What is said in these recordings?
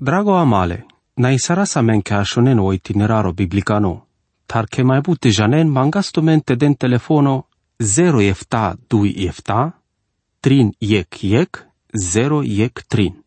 Drago amale, na isara sa men che ashonen o itineraro biblicano, tar che mai bute janen mangastumente den telefono 0 efta 2 efta, trin yek 0 yek trin.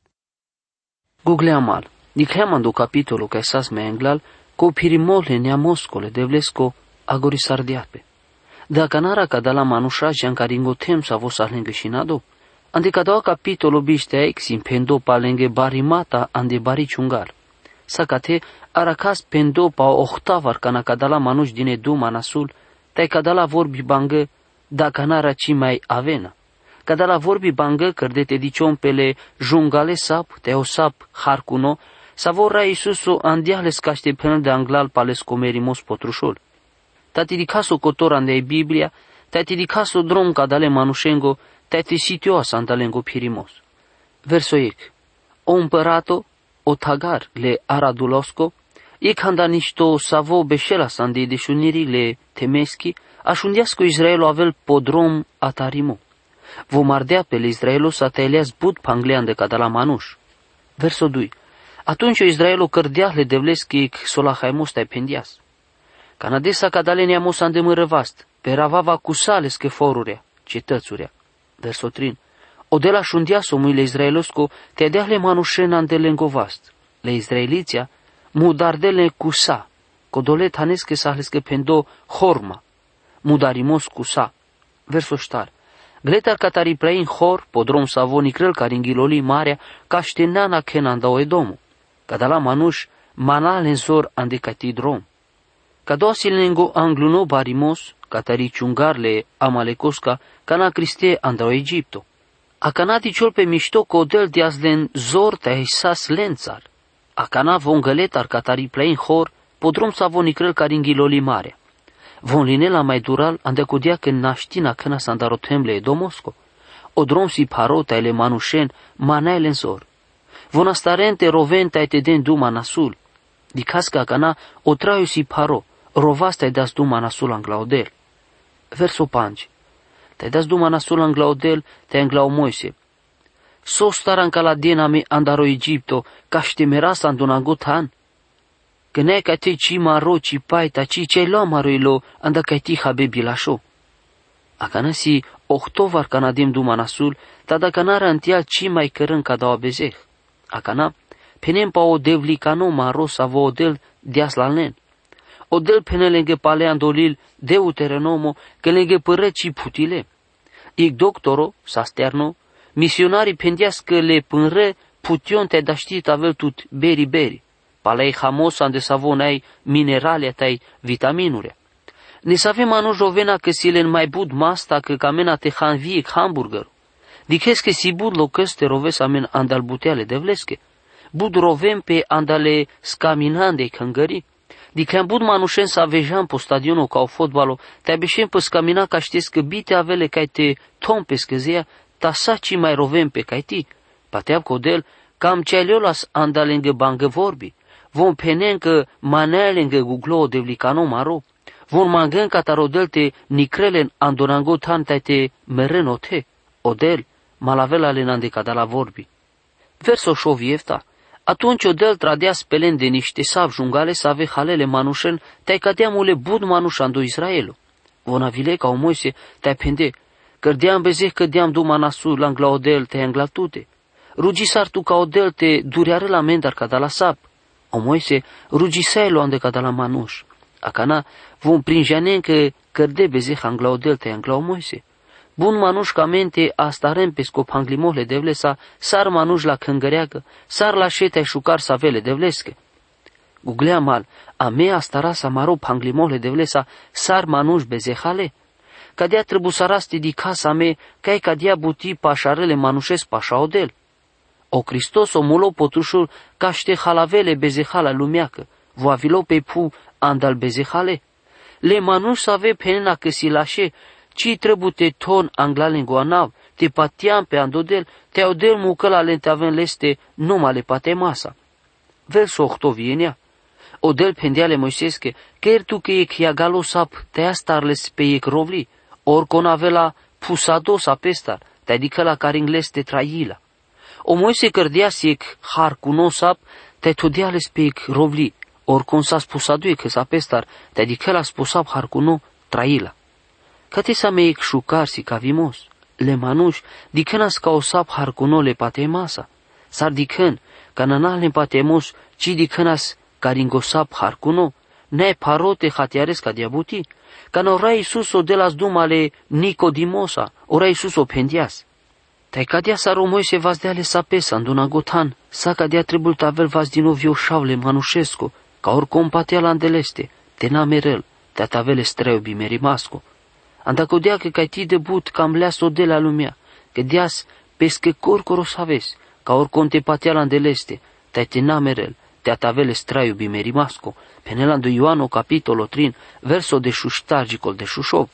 Google amal, dikheamando capitolo che sas me englal, ko pirimole neamoscole devlesco agorisardiape. Dacă nara cadala manusha jancaringo tem sa vos alenge shinado, ande cadao capitolo biste ex in pendo palenge barimata ande bari chungar. Sakate aracas pendo pa octavar cana cadala manush dine du manasul, tai cadala vorbi bangă dacă nara ci mai avena. Cadala vorbi bangă cărdete dicion pele jungale sap, teo sap harcuno, sa vorra Isuso andiales caște penel de anglal pales comerimos potrușol. Tati di caso cotor andei Biblia, tati di caso drom cadale manushengo, tati sitioas andalengo pirimos. Verso ec. O împărato, o tagar le aradulosco, ec handa nisto savo beșelas andei deșuniri le temeschi, așundiasco Israelo avel podrom atarimo. Vom ardea pe le Israelo sa tăileas bud panglean de cadala manuș. Verso 2. Atunci o Israelo cărdea le devleschi ec solahaimos tai pendias. Canadesa cadale neamos andemărăvast, pe ravava cu sales că forurea, cetățurea. Verso 3. O de la șundias omuile Israelosco, te deahle manușen andelengovast. Le Israeliția, mudardele cu sa, codolet hanesque sahlesque pendo horma, mudarimos cu sa. Verso ștar. Gletar catari plein hor, podrom savoni crel caringhiloli marea, caștenana kenanda o edomu. Cadala manuș, manalenzor andecati drom. Cadoasilengo angluno barimos, catari ciungarle amalecosca, cana criste andau Egipto. A canati ciol pe mișto codel diazlen zor te sas lențar. A cana von găletar catari plein hor, podrom savoni crel caringhiloli marea. Von linela mai dural andecudia că naștina căna sandarotemle domosco. O drom si parota ele manușen, manaile zor. Von astarente roventa ete den duma nasul. Dicasca cana o traiu si paro, rovasta das duma nasul anglaudel. Verso 5. Te das duma nasul anglaudel, te anglau Moise. So staran caladena me andaro Egipto, caștemeras andunangotan. Gânea ca te ci maro ci paita ci ce la maroilo anda ca ti habe bilasho. Acana si octovar canadim duma nasul, tada canara antia ci mai cărân ca da bezeh. Acana penem pa o devli cano maro savo odel diaslalnen. Odel penelenge palean dolil deuterenomo că lenge pără ci putile. Ic doctoro, sasterno, misionari pendiască le pânre pution te daștit avel tut beri. Palei hamos ande savonai minerale tai vitaminure. Ne savem anu jovena că silen mai bud masta că camena te hanvie hamburger. Dices că si bud locăste roves amen andal buteale de vlesche. Bud rovem pe andale scaminande căngări. Dicleam bud manușen să avejan po stadionul ca o fotbalo, te abeșem pe scamina ca știți că bite avele ca te tompes că zea, ta saci mai rovem pe ca ti. Pateab codel, cam cealiolas andalengă bangă vorbi. Vom penen că manelengă guglo devlicano maro. Vom mangân ca tarodelte nicrelen andonango tantate merenote. Odel, malavela lenande ca la vorbi. Verso șoviefta. Atunci odel tradea spelen de niște sav jungale să ave halele manușen, te-ai cadeamule bud manușando Israelu. Vona vile ca o Moise, te-ai pende, cărdeam bezeh cădeam du manasul angla odel te anglatute. Rugisar tu ca odel te dureare la mendar ca da la sap. O Moise, rugisailo ande ca da la manuș. Acana vom prinjanen că cărde bezeh angla odel te angla o Moise. Bun manuș ca mente astarem pe scop anglimole devlesa, sar manuș la căngăreagă, sar la șete șucar să avele devlesche. Guglea mal, a mea astara să maro panglimole devlesa, sar manuș bezehale. Cadea trebusarasti di casa me, cai cadea buti pașarele manușes pașa odel. O Hristos o mulo potrușul caște halavele bezehala lumeacă, voa vilo pe pu andal bezehale. Le manuș să ave penena că si lașe, ci trebute ton anglalengo anav, te patiam pe andodel, te odel mucăla lente aven leste numale pate masa. Verso 8 vienia. Odel pendeale Moisesche, ker tu că e chiagalo sap, te astarles pe e rovli, or con avela pusado sapestar, te adică la care ingles te traila. O Moise cărdeasek har kunosap, te todiale spek rovli, or konsa sposaduje ke sapestar, te dikela sposab har kuno traila. Kate sa meik shukar si kavimos, le manush, dikenas ka osap har kuno le patemasa, sar diken, kananal le patemos, ci dikenas karingosap har kuno, ne parote hatiares ka diabuti, can ora Iisus o de las dumale Nicodimosa, ora Iisus o pendias. Tai cadea sa Moise vas de ale sapesa anduna gotan, sa cadea trebul tavel vas din ovio șavle manușesco, ca or compatea la andeleste, te namerel, te tavele streu bimerimasco. Andacodea că cai ti debut cam leas o de la lumea, că deas pesche corcoro saves, ca or conte patea la andeleste, te namerel, te tavele streu bimerimasco, penelando Ioano capitolo 3, verso de șuștargicol de șușov.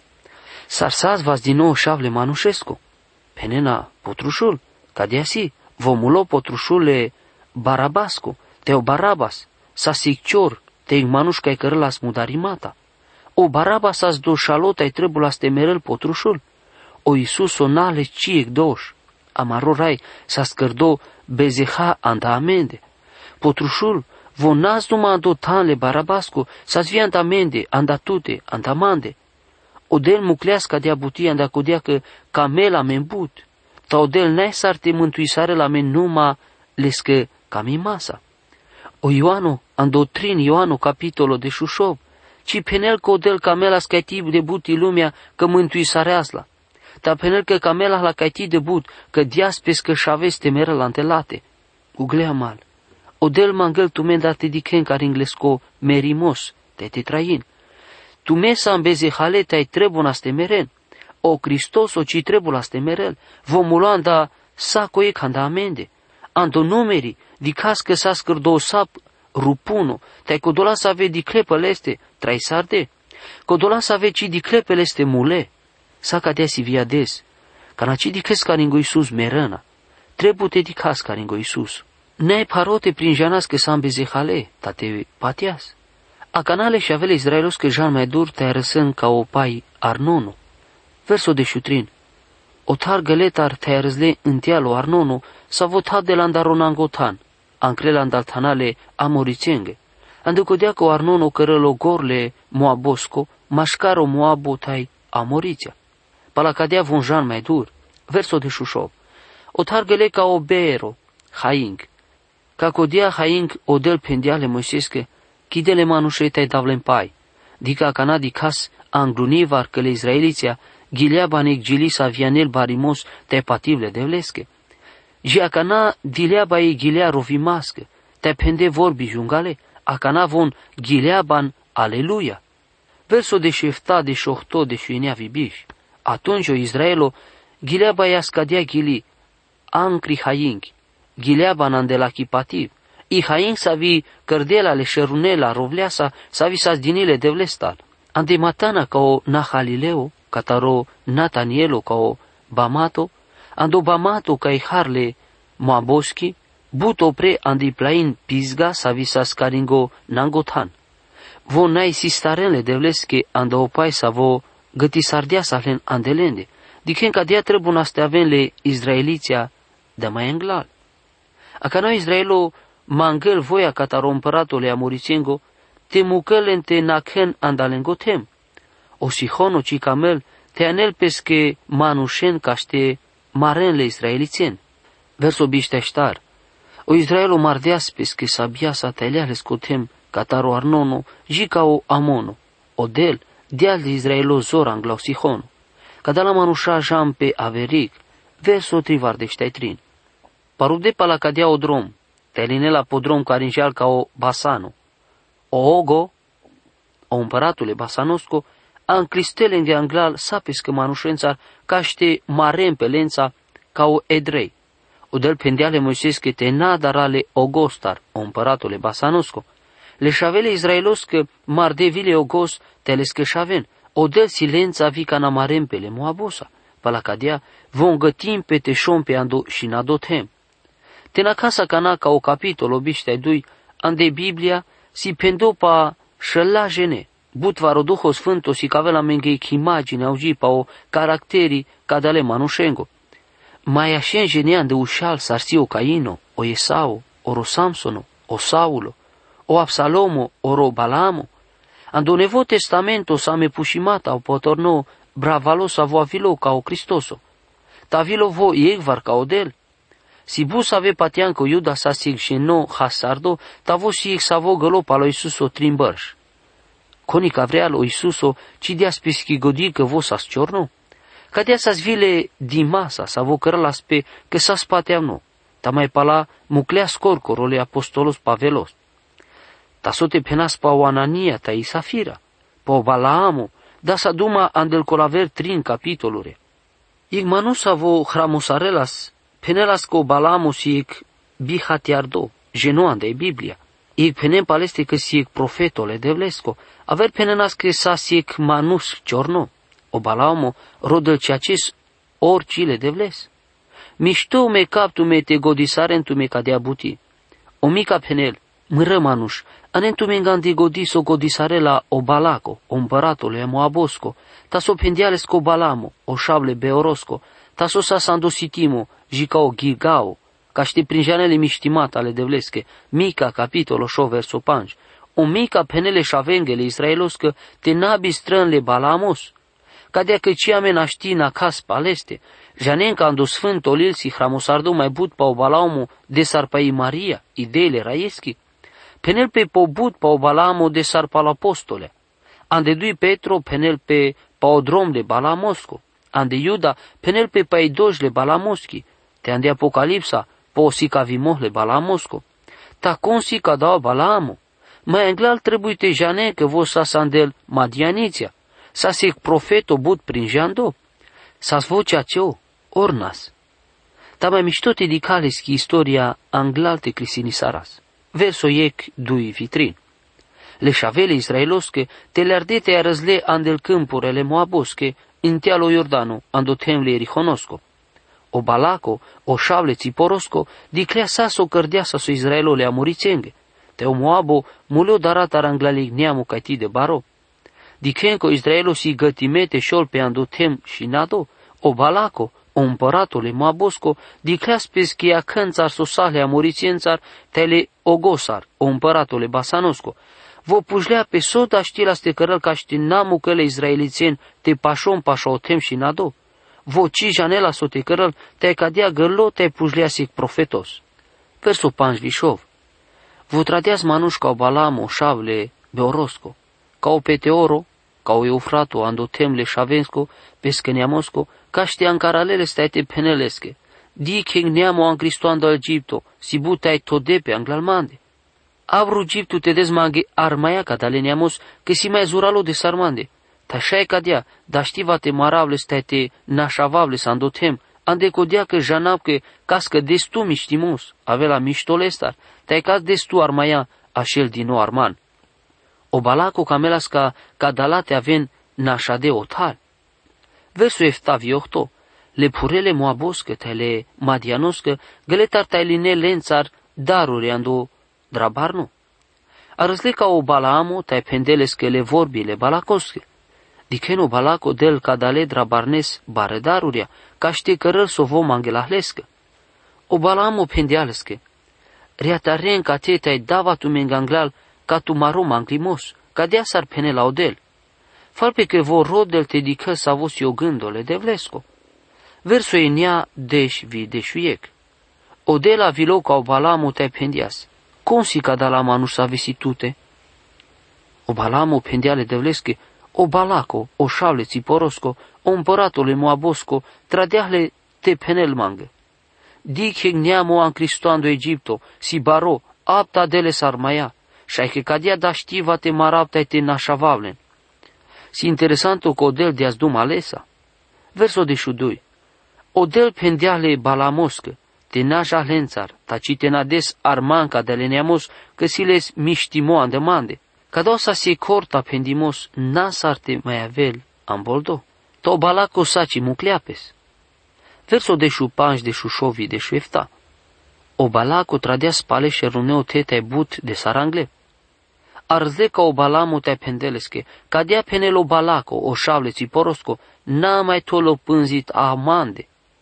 Sarsaz vas din nou șavle manușesco. Penena potrușul, ca de asi, vomulo potrușule Barabasco, teo Barabas, sa siccior, te manușca-i cărălas mudarimata. O Barabas as do șalota ai trebul as temerel potrușul. O Iisus o nale ciec doș, amarorai sa scărdo bezeha anda amende. Potrușul, vo nas numa ando tanle Barabasco, sa zvia anda amende, anda tute, anda mande. Odel mucleasca de abuti anda codea că camela membut, ta odel n-ai sarte mântuisare la men numa lescă camimasa. O Ioano, andotrin Ioano capitolo de șușov, ci penel că odel camela scaiti de buti lumea că mântuisare asla. Ta penel că camela la caiti de but că diaspes că șaves temere la antelate. Uglea mal. Odel mangel tu mendate diken care inglesco merimos, te train. Tu mesa în bezehale te-ai trebun astemeren. O Hristos o ci trebul astemerel. Vomuloanda saco e canda amende. Ando numeri, dicas că sa scârdo sap rupuno, te-ai codola să ave di clepele este trai sarde. Codola să ave ci di clepele este mule. Sa cadea si viades. Cana ci dicas ca ringo Iisus merăna. Trebu te dicas ca ringo Iisus. Ne parote prin janas că sa în bezehale, ta te patias. A canale și avele Israelos că jan mai dur te arăsân ca o pai Arnono. Verso de șutrin. O tar găletar te arăzle întealo Arnono s-a votat de la andaronangotan, ancrela andaltanale amoricenge. Anducodea că o Arnono cărălo gorle moabosco, mașcaro moabotai amoriția. Palacadea von jan mai dur. Verso de șușov. O tar găle ca o beero, haing. Ca codea haing o del pendiale moisesche, chidele manușei te-ai davle în pai. Dica cana dicas anglunivar că le izraeliția, ghilea banec gilisa vianel barimos te pativle de vlesche. Gia cana dilea bai ghilea rovimască, te pende vorbi jungale, a cana von ghilea ban aleluia. Verso de șefta de șohto de șuinea vibiș. Atunci o Israelo, ghilea bai ascadea ghili, ancri haing, ghilea ban de la chipativ. I haing sa vi cărdela le șerunela rovleasa sa vi sa dinile de vlestal. Ande matana ca o Nahalileo, cataro Natanielo ca o Bamato, ando Bamato ca i harle Moaboschi, buto pre andi plain Pisga sa vi sa scaringo Nangotan. Vo nai sistarenle de vlesche ando opai sa vo găti sardia sa len andelende, dicen ca dia trebun aste avenle Israeliția de mai englal. Acana Israelo mangel voia cataro împăratole amorițengo, te mucălente nachen andalengotem. O Sihono ci camel te anel pesche manușen caște marenle israelițen. Verso bișteștar. O Israelo mardeas pesche sabia sa teleale scotem cataro Arnono, jica o Amono. Odel, deal de Israelo zor anglau Sihono. Cadala manușa jam pe averic, verso trivar de ștaitrin. Parude pala cadea o drom, te linela podrom care înjeal ca o Basano. O Ogo, o împăratule Basanosco, a înclistele în anglal sapes că manușențar caște marem pe lența ca o Edrei. O del pendeale moisesche te nadarale Ogostar, o împăratule Basanosco. Le șavele Israelos că mardevile Ogos te le scășaven, o del silența vica na marempele Moabosa, palacadea von gătim pe te șompe ando și nadotem. Te na casa cana ca o capitol obiște dui ande Biblia si pendopa șăla jene, butva roduho sfânto si cavela menghei imagine auzi pa o caracteri cadale manușengo. mai așa genian de ușal sarsi o Caino, o Esau, oro Samsono, o Saulo, o Absalomo, oro Balamo, ando nevo testamento sa me pushimata o potorno bravalo sa vo avilo ca o Cristoso, ta vilo vo iegvar ca odel, si bus ave patianco Iuda sa sig sheno hasardo, ta vo si sa vo gălo pa lo Isuso trimbărș. Conica vreal o Isuso ci dia spiski godi că vo sa sciorno, cadea sa zvile di masa sa vo cărălas pe că sa spateamno, ta mai pala muclea scorcorole apostolos Pavelos. Ta sote penas pa o Anania ta i Safira, pa o Balaamo, da sa duma andel colaver trin capitolure. Ig manusa vo hramosarelas, penelas co Balaamo si ig bihatiardo, genoan de Biblia. Ig penem paleste că si ig profetole devlesco, aver penenas că sa si ig manus ciorno, o Balaamo rodel ceaces orcile devles. Mișto me captu me te godisarentu me cadea buti. O mica penel, mără manuș, anentu me ngandi godiso godisarela o Balaco, o împăratule Moabosco, ta so pendiales co Balamo, o șable Beorosco, ta so sa sandositimo, jica o Gilgao, ca ști prinjanele miștimat ale devlesche, mica capitolo șo verso 5, o mica penele șavengele israeloscă te nabi strânle Balamos, cadea că ci amena ști na cas paleste, janenca ando sfânt olil si hramosardo mai but pa o Balamo de sarpai Maria, ideile raieschi, penel pe pobut pa o Balamo de sarpa l'apostole, ande dui Petro penel pe pa o drom de Balamosco, ande Iuda penel pe paidojle Balamoschi, te ande Apocalipsa pa o sica vimohle Balamosco, ta consi ca dau Balamo, mai englal trebuie te jane că vo sa sandel Madianiția, sa sec profeto but prin jando, sa svocea ceo, ornas. Ta mai mișto te dicaleschi istoria anglalte crisinisaras. Verso iec dui vitrin. Le șavele israelosche te leardete a răzle andel câmpurele moabosche în tealo Iordano ando temle erihonosco. O Balaco, o șavle țiporosco, diclea sa so cărdea sa so Israelole amurițenghe. Te o Moabo muleo darat aranglalig neamu caiti de baro. Dichenco Israelo si gătimete șol pe ando tem și nado, o Balaco, o împăratule Moabosco, diclea speschia cânțar sosale amurițiențar tele Ogosar, o împăratule Basanosco. Vo pujlea pe soda știla ste cărăl ca ști namu căle izraelițeni te pașom pașa o tem și nado. Vo ci janela so te cărăl te cadea gălo te pujlea sic profetos. Verso 5 vișov. Vo tradeas manuș ca o Balamo, șavle Beorosco, ca o Peteoro, ca o Eufrato, ando temle șavensco, pescăneamosco, ca știa în caralele stai te penelesche. Di che neamo an Cristoando Egipto, si butai todepe anglalmande. Avru Egiptu te desmaghe armaia ca dale neamos, che si mai zuralo de sarmande. Ta șai cadea, da știva te maravle stai te nașavavle sandotem, ande codea că janapke cască destu miștimos, avea miștolestar, tai cas destu armaia așel din nou arman. O Balaco camelas ca dalate aven nașade otal. Verso eftaviohto, le purele moaboscă, tele madianoscă, găletar tailine lențar daruri ando drabarno. Arăzle ca o Balaamo, tai pendelescă le vorbile balacosche. Diceno Balaco del cadale drabarnes bare daruria, ca știe cărăl s-o vom angelahlescă. O Balaamo pendealescă. Reataren ca te tai dava tu menganglal ca tu marom anglimos, ca dea s-ar pene la odel. Falpe că vor rodel te dică s-a vos eu gândole de vlesco. Verso enia deș vi deșuiec. Odela vilo ca o Balamo te pendias. Consi ca da la manus avesitute. O Balamo pendiale de vlesche, o Balaco, o șavle țiporosco, o împăratule Moabosco, tradeahle te penel mangă. Dic neamo an Cristoando Egipto, si baro, apta dele sarmaia, și ai că cadea da știva te marapta te nașavavlen. Si interesanto că odel de azdum alesa. Verso de șudui. Odel pendeahle Balamoscă, te naja lențar, taci te nades armanca de leneamos, că si les miștimo andemande. Cada osa se corta pendimos, nasarte mai avel amboldo. To Balaco saci mucleapes. Verso de șupanj de șușovi de șuefta. O Balaco tradea spale și runeo te but de sarangle. Arzle ca o Balamo te pendelesche, cadea penelo Balaco, o șavle țiporosco, n-a mai tolo pânzit amande.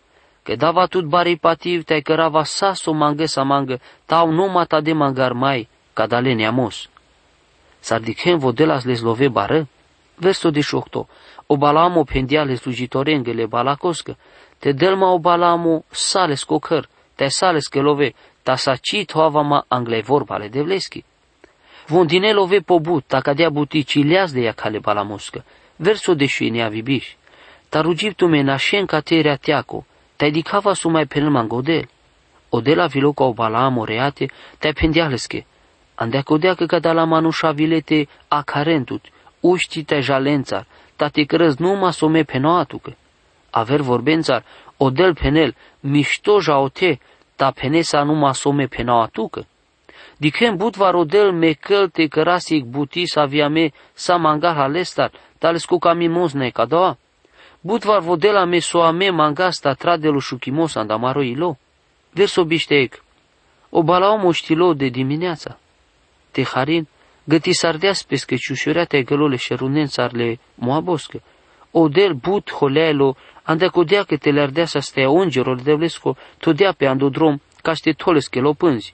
că dava tut bari pativ te cărava saso mangă sa mangă, tau nu mata de mangar mai, ca dale neamos. Sardichem vodelas les love bară? Verso 18. O balamo pendiale slujitorengele balacoscă, te delma o balamo sales cocăr, te sales că love, ta sacit hoavama anglei vorbale de vleschi. Vondine love pobut, ta cadea buti cileaz de ea cale balamoscă. Verso de șuinea vibiș. Ta rugib tu me nașen ca terea teaco, te dicava sumai penel mangodel. Odela viloca o balamo reate, te pendialesche. Andea codea că cada la manușa vilete acarentut, uști te jalențar, ta te crăz numai some penoatucă. Aver vorbențar, odel penel, mișto jaote, ta penesa numai some penoatucă. Dichem budvar odel me căl te cărasic buti sa via me sa mangar halestar, ta lescu ca mimosne ca doa. Budvar vodela me soa me mangasta tradelu șuchimos andamaro ilo. Verso bișteic. O balaomo știlo de dimineața. Te harin, găti sardeas pescă ciușurea te gălole șerunențarle moaboscă. Odel but holealo, andea codea că te le-ardea să stea ungerul de vlesco, todea pe andodrom, ca ște tolesche lo pânzi.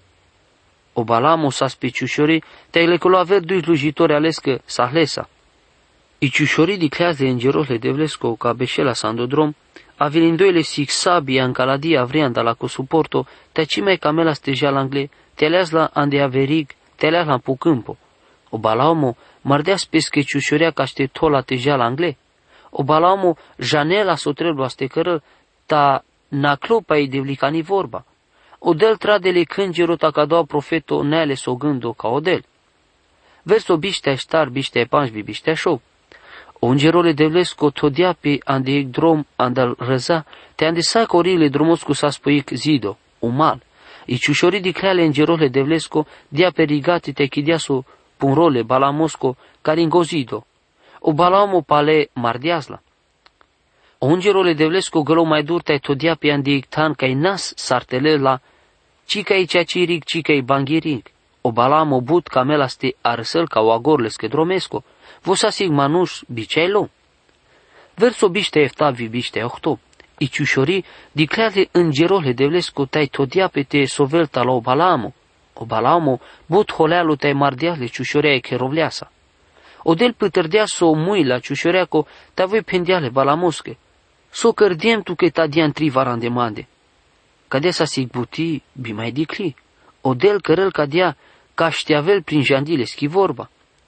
O balamo sa spe ciușorii, te-ai lecolo aver dui slujitori alescă sa hlesa. I ciușorii diclează de îngerole de vlesco, ca beșela sa andodrom, avilindoile sic sabia în caladia vrianda la cosuporto, te cimei camela steja la angle, te aleas la andea verig, te aleas la pucâmpo. O balamo mardea spesche ciușorea ca ște tola teja la angle. O balamo janela sotrelu aste cără, ta naclopa-i de vlicani vorba. Odel tradele cângero ta ca doua profeto neale s-o gândo ca odel. Verso biștea ștar, biștea panjbi, biștea șou. O îngerole de vlesco todea pe andeic drom andal răza, te andesai corile dromoscu sa spoic zido, umal. I ciușorii dicleale îngerole de vlesco, dia pe rigati te chideaso punrole balamosco, care ingozido. O balamo pale mardiazla. O îngerole de vlesco gălo mai dur te todea pe andeic tan ca-i nas sartele la cica-i ceaciric, cica-i banghiric. O balamo but camela ste arsăl ca o agorlesche dromesco. Vosa sig manuș biceilo. Verso biște eftavi biște ohto. I ciușorii dicleale îngerole de vlesco tai todia pe te sovelta la o balamo. O balamo but holealu tai mardiale ciușorea e cherovleasa. Odel pătărdea s-o mui la ciușoreaco ta voi pendeale balamosche. S-o cărdiem tu că ta dian trivaran de mande. Cadea sa sig buti bimai dicli. Odel cărăl cadea ca șteavel prin jandile schi vorba.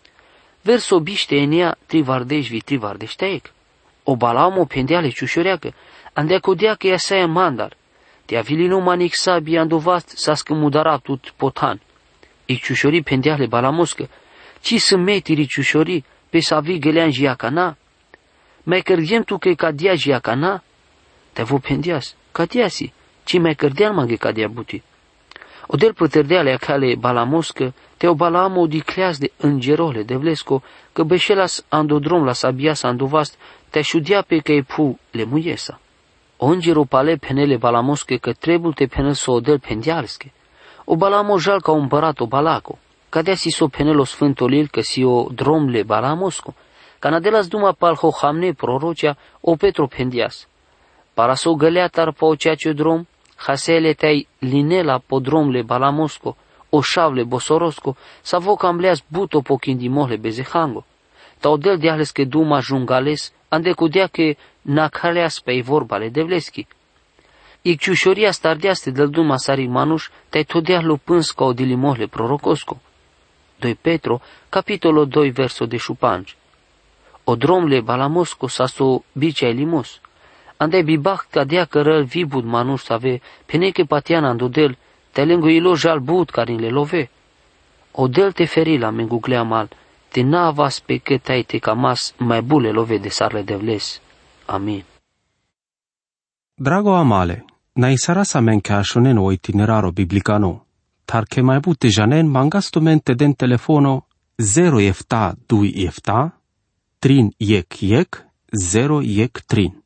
Verso biște enea trivardeșvi trivardeșteaic. O balamo pendeale ciușoreacă, andea codea că ea saia mandar. Te avilinu manic sabia andovast sa scămudara tut potan. I ciușorii pendeale balamoscă, ci să metiri ciușorii pe să avi gălean jiacana. Mai cărdiem tu că ca dia jiacana? Te vo pendeas, ca diasi, ci mai cărdean maghe ca dia buti. Odel pătărdeale acale balamoscă, te o balamo dicleaz de îngerole de vlesco, că beșelas andodrom la sabias andovast, te șudia pe că e pu le muiesa. O îngero pale penele balamosche că trebul te penel s-o odel pendialsche. O balamo jal ca împărat o balaco, cadea si s-o penel o sfântolil că si o dromle balamosco, ca nadelas duma palho hamne prorocea o petro pendias. Para s-o gălea tar pa o ceace drom, hasele te-ai linela podromle balamosco, o șavle bosorosco, sa voca ambleas buto pochindimohle bezehango. Ta odel deales că duma jungales, ande cudea că nacaleas pe vorbale de vleschi. I ciușoria stardeaste del duma sari manuș, te-ai todea lupâns ca o dilimohle prorocosco. 2 Petro, capitolul 2, verso de șupanci. O dromle balamosco sa so bicea limos. Ande bibach cadea cărăl vibud manuș să ave, peneche patiana andodel, te lengo ilo jal bud carin le love. Odel te feri la menguglea mal, te navas pe că tai te camas mai bule love de sarle de vles. Amin. Drago amale, na isarasa mencașonen o itineraro biblicano, tar che mai bute janen mangastomente den telefono 0 efta 2 efta, 3 yek 0 yek 3.